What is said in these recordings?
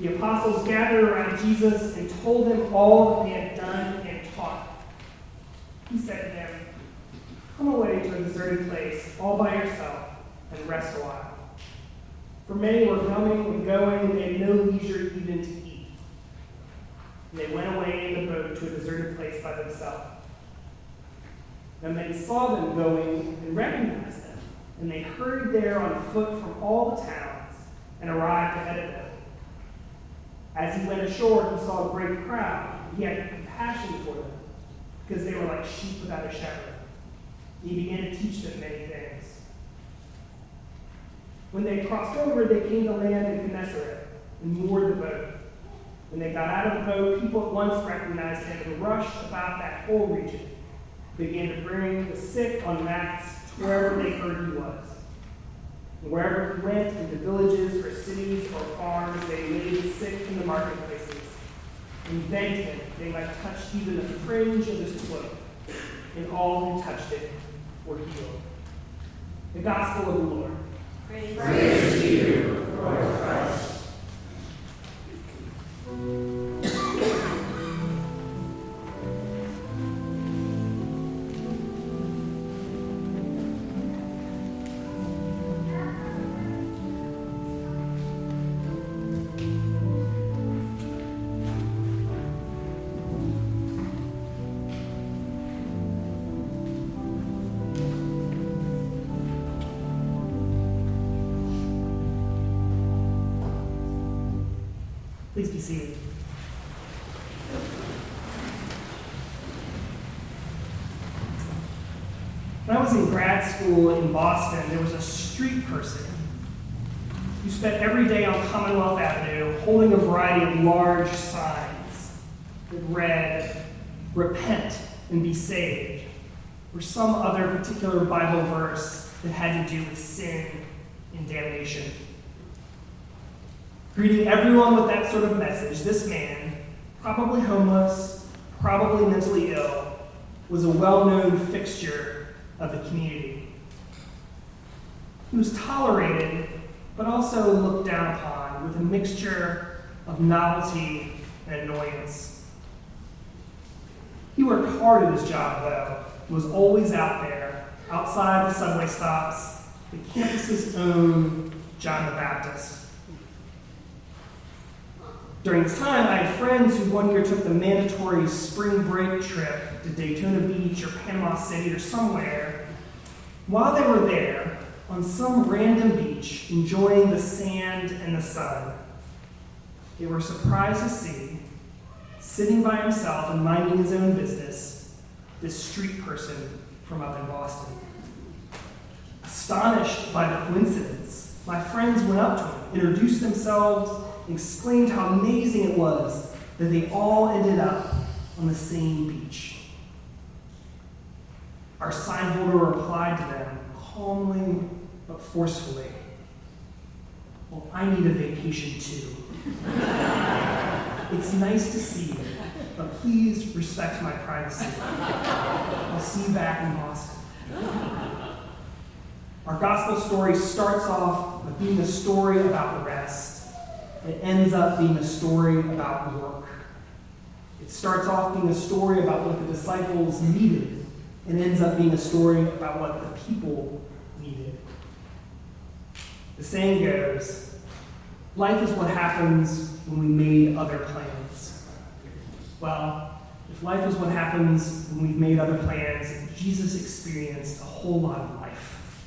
The apostles gathered around Jesus and told him all that they had done and taught. He said to them, "Come away to a deserted place, all by yourself, and rest a while." For many were coming and going, and they had no leisure even to eat. And they went away in the boat to a deserted place by themselves. Now many saw them going and recognized them, and they hurried there on foot from all the towns and arrived ahead of them. As he went ashore, he saw a great crowd. He had compassion for them, because they were like sheep without a shepherd. He began to teach them many things. When they crossed over, they came to land in Gennesaret and moored the boat. When they got out of the boat, people at once recognized him and rushed about that whole region. They began to bring the sick on mats to wherever they heard he was. And wherever he went, into villages or cities or farms, they laid the sick in the marketplaces and begged him they might touch even the fringe of his cloak. And all who touched it were healed. The Gospel of the Lord. Praise to you, Lord Christ. Please be seated. When I was in grad school in Boston, there was a street person who spent every day on Commonwealth Avenue holding a variety of large signs that read, "Repent and be saved," or some other particular Bible verse that had to do with sin and damnation. Greeting everyone with that sort of message, this man, probably homeless, probably mentally ill, was a well-known fixture of the community. He was tolerated, but also looked down upon with a mixture of novelty and annoyance. He worked hard at his job, though. He was always out there, outside the subway stops, the campus's own John the Baptist. During this time, I had friends who one year took the mandatory spring break trip to Daytona Beach or Panama City or somewhere. While they were there, on some random beach, enjoying the sand and the sun, they were surprised to see, sitting by himself and minding his own business, this street person from up in Boston. Astonished by the coincidence, my friends went up to him, introduced themselves, and exclaimed how amazing it was that they all ended up on the same beach. Our sign holder replied to them calmly but forcefully, "Well, I need a vacation too. It's nice to see you, but please respect my privacy. I'll see you back in Boston." Our gospel story starts off with being a story about rest. It ends up being a story about work. It starts off being a story about what the disciples needed, and ends up being a story about what the people needed. The saying goes, life is what happens when we made other plans. Well, if life is what happens when we've made other plans, Jesus experienced a whole lot of life.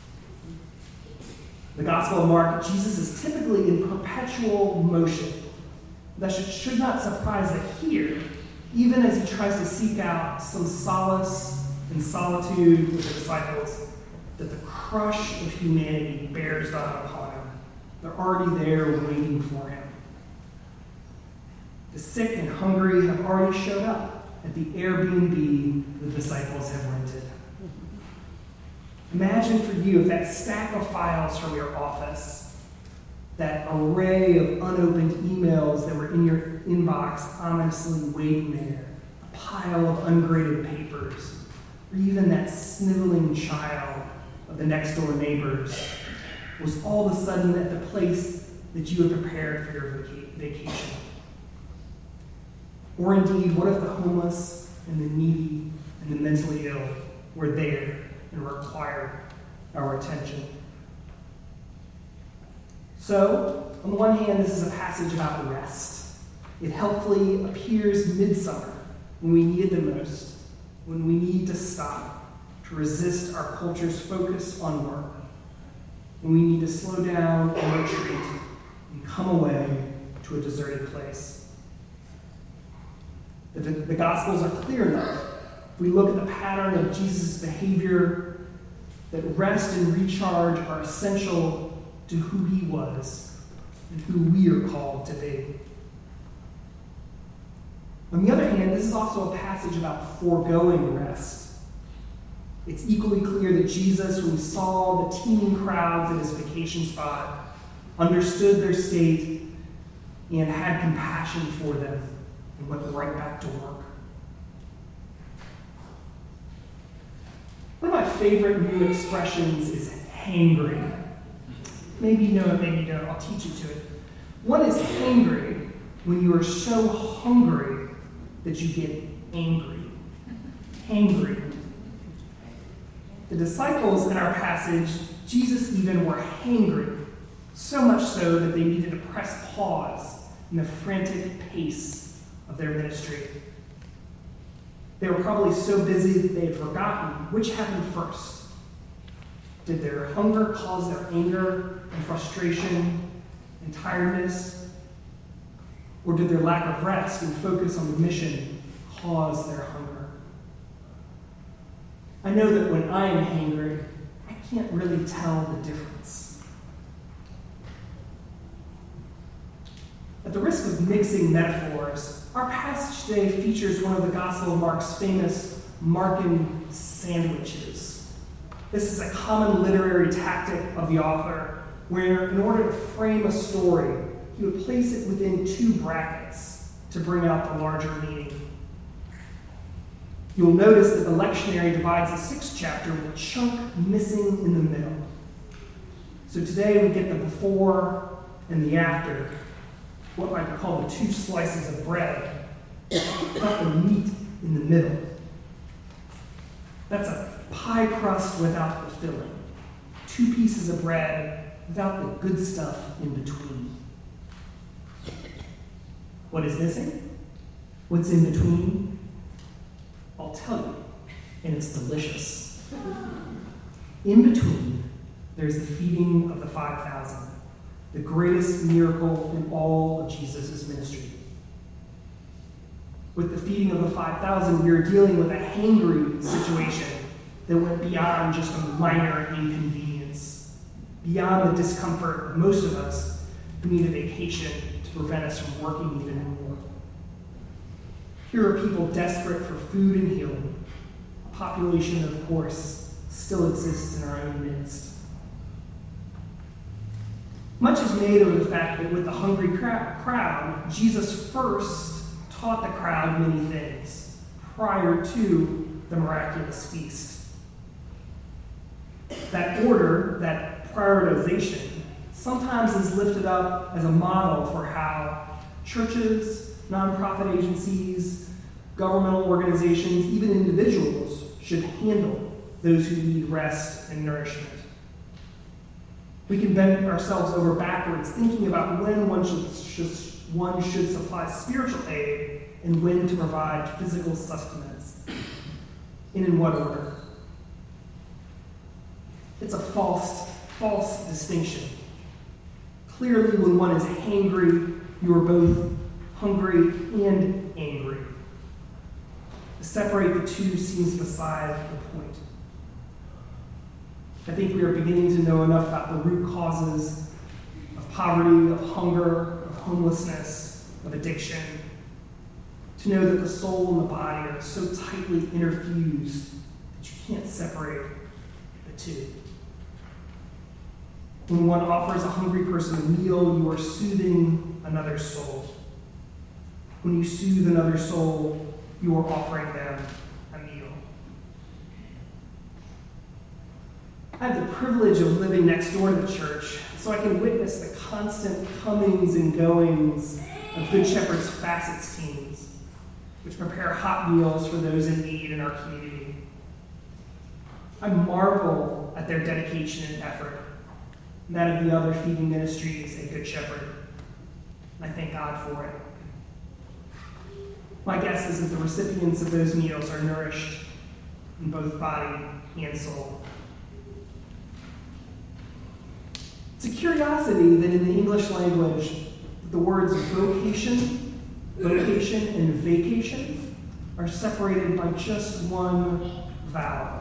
The Gospel of Mark, Jesus is typically in perpetual motion. That should not surprise that here, even as he tries to seek out some solace and solitude with the disciples, that the crush of humanity bears down upon him. They're already there waiting for him. The sick and hungry have already showed up at the Airbnb the disciples have rented. Imagine for you if that stack of files from your office, that array of unopened emails that were in your inbox ominously waiting there, a pile of ungraded papers, or even that sniveling child of the next door neighbors, was all of a sudden at the place that you had prepared for your vacation? Or indeed, what if the homeless and the needy and the mentally ill were there and required our attention? So, on the one hand, this is a passage about rest. It helpfully appears midsummer, when we need it the most, when we need to stop, to resist our culture's focus on work, when we need to slow down and retreat and come away to a deserted place. The Gospels are clear enough. If we look at the pattern of Jesus' behavior, that rest and recharge are essential to who he was and who we are called to be. On the other hand, this is also a passage about foregoing rest. It's equally clear that Jesus, when he saw the teeming crowds at his vacation spot, understood their state and had compassion for them and went right back to work. One of my favorite new expressions is hangry. Maybe you know it, maybe you don't. I'll teach you to it. What is hangry when you are so hungry that you get angry? Hangry. The disciples in our passage, Jesus even were hangry, so much so that they needed to press pause in the frantic pace of their ministry. They were probably so busy that they had forgotten which happened first. Did their hunger cause their anger and frustration and tiredness? Or did their lack of rest and focus on the mission cause their hunger? I know that when I am hangry, I can't really tell the difference. At the risk of mixing metaphors, our passage today features one of the Gospel of Mark's famous Markan sandwiches. This is a common literary tactic of the author, where in order to frame a story, he would place it within two brackets to bring out the larger meaning. You'll notice that the lectionary divides the 6th chapter with a chunk missing in the middle. So today we get the before and the after, what might be called the two slices of bread, without the meat in the middle. That's a pie crust without the filling. 2 pieces of bread without the good stuff in between. What is missing? What's in between? I'll tell you, and it's delicious. In between, there's the feeding of the 5,000, the greatest miracle in all of Jesus' ministry. With the feeding of the 5,000, we are dealing with a hangry situation that went beyond just a minor inconvenience, beyond the discomfort of most of us who need a vacation to prevent us from working even more. Here are people desperate for food and healing. A population that, of course, still exists in our own midst. Much is made of the fact that with the hungry crowd, Jesus first taught the crowd many things prior to the miraculous feast. That order, that prioritization, sometimes is lifted up as a model for how churches, nonprofit agencies, governmental organizations, even individuals should handle those who need rest and nourishment. We can bend ourselves over backwards thinking about when one should supply spiritual aid and when to provide physical sustenance, and in what order. It's a false distinction. Clearly, when one is hangry, you are both hungry and angry. To separate the two seems beside the point. I think we are beginning to know enough about the root causes of poverty, of hunger, of homelessness, of addiction, to know that the soul and the body are so tightly interfused that you can't separate the two. When one offers a hungry person a meal, you are soothing another soul. When you soothe another soul, you are offering them a meal. I have the privilege of living next door to the church, so I can witness the constant comings and goings of Good Shepherd's Facets teams, which prepare hot meals for those in need in our community. I marvel at their dedication and effort, and that of the other feeding ministries at Good Shepherd. And I thank God for it. My guess is that the recipients of those meals are nourished in both body and soul. It's a curiosity that in the English language, the words vocation, and vacation are separated by just one vowel.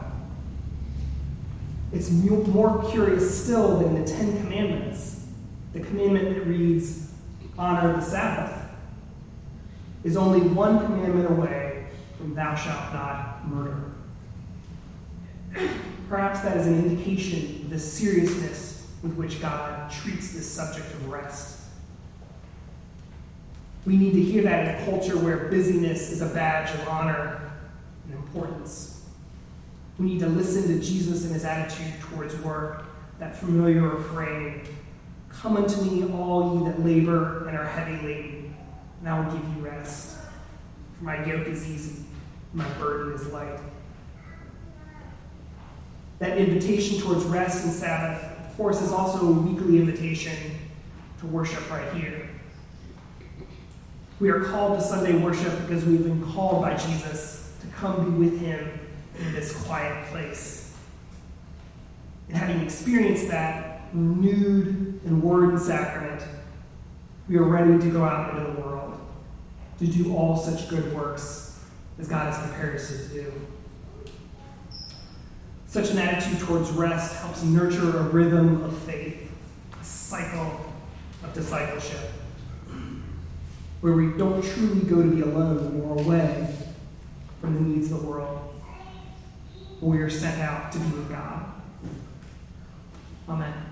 It's more curious still that in the Ten Commandments, the commandment that reads, honor the Sabbath, is only one commandment away from thou shalt not murder. Perhaps that is an indication of the seriousness with which God treats this subject of rest. We need to hear that in a culture where busyness is a badge of honor and importance. We need to listen to Jesus and his attitude towards work, that familiar refrain, come unto me, all ye that labor and are heavy laden, and I will give you rest. For my yoke is easy, my burden is light. That invitation towards rest and Sabbath, of course, is also a weekly invitation to worship right here. We are called to Sunday worship because we've been called by Jesus to come be with him in this quiet place. And having experienced that renewed in word and sacrament, we are ready to go out into the world to do all such good works as God has prepared us to do. Such an attitude towards rest helps nurture a rhythm of faith, a cycle of discipleship, where we don't truly go to be alone or away from the needs of the world, but we are sent out to be with God. Amen.